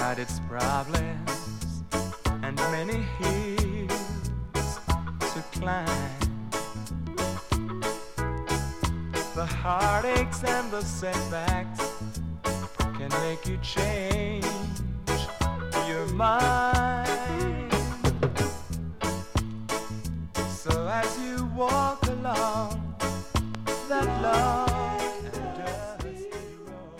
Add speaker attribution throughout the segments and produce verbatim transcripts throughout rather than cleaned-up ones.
Speaker 1: got its problems and many hills to climb. The heartaches and the setbacks can make you change your mind. So as you walk along that long and dusty road,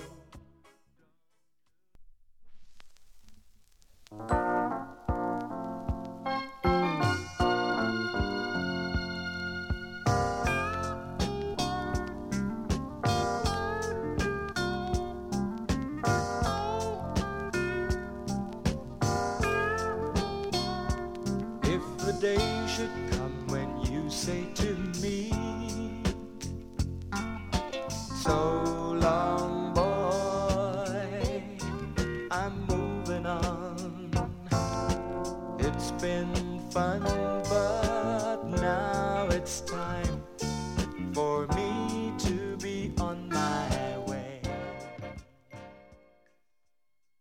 Speaker 1: if the day should come when you say to me, so long, boy, I'm moving on. It's been fun, but now it's time